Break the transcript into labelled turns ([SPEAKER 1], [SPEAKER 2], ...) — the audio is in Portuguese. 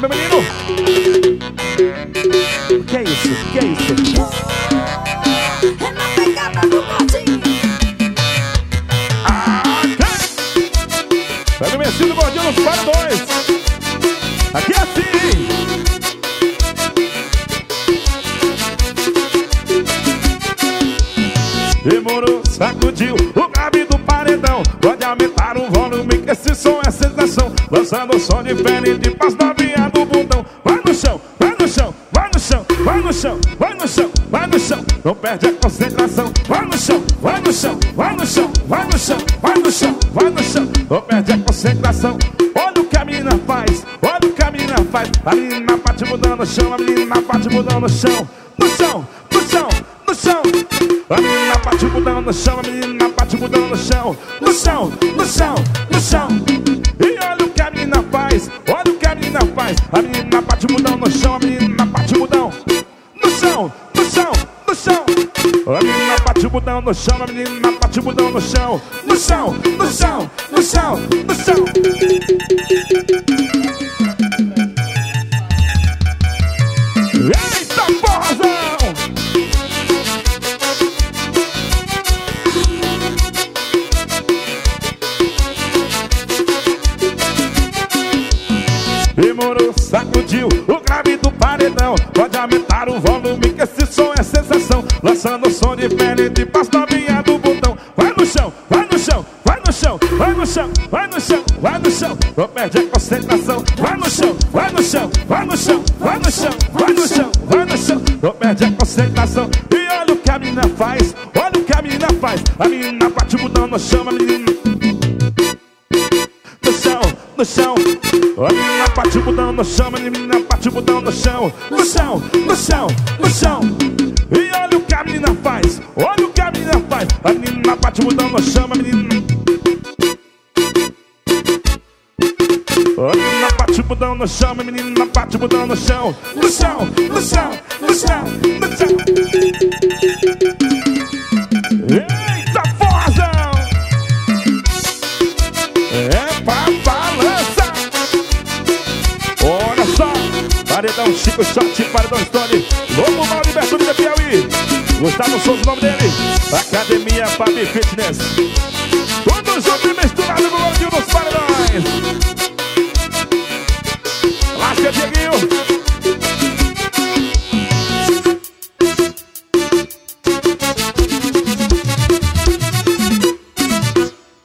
[SPEAKER 1] meu menino. Que é isso? Que é isso?
[SPEAKER 2] É na pegada do gordinho.
[SPEAKER 1] Pega o Messi do gordinho nos paredões. Aqui é assim. Demorou, sacudiu o grave do paredão. Pode aumentar o volume que esse som é sensação. Lançando som diferente, faz novinha do bundão. Vai no chão, vai no chão, vai no chão, vai no chão, vai no chão, vai no chão. Não perde a concentração. Vai no chão, vai no chão, vai no chão, vai no chão, vai no chão, vai no chão. Não perde a concentração. Olha o que a menina faz, olha o que a menina faz. A menina bate mudando no chão, a menina bate mudando no chão. No chão, no chão, no chão. A menina bate mudando no chão, a menina bate mudando no chão. No chão, no chão, no chão. E olha o que a menina faz, olha o que a menina faz. A menina bate mudando no chão, a menina bate mudando no chão, no chão, no chão. A menina bate mudando no chão, a menina bate mudando no chão. No chão, no chão, no chão, no chão. Eita porrazão! Demorou, sacudiu o grave do paredão. Pode aumentar o volume que esse som é sensação. Lançando som diferente, faz novinha do botão. Vai no chão, vai no chão, vai no chão, vai no chão, vai no chão, vai no chão. Não perde a concentração. Vai no chão, vai no chão, vai no chão, vai no chão, vai no chão, vai no chão. Não perde a concentração. E olha o que a menina faz, olha o que a menina faz. A menina bate mudando no chão, a menina no chão, no chão. A menina bate mudando no chão, a menina bate mudando no chão. No chão, no chão, no chão. E olha o que a menina faz, olha o que a menina faz. A menina bate mudando no chão, a menina bate mudando no chão, a menina bate mudando no chão. No chão, no chão, no chão, no chão. Eita forrazão! É pra balança. Olha só, paredão Chico Shot, paredão Stone, Lobo Mal Liberto de Piauí. Gustavo Souza, o nome dele. Academia Fabi Fitness. Todos juntos e misturados no gordinho dos paredões. Lasca, Dieguinho.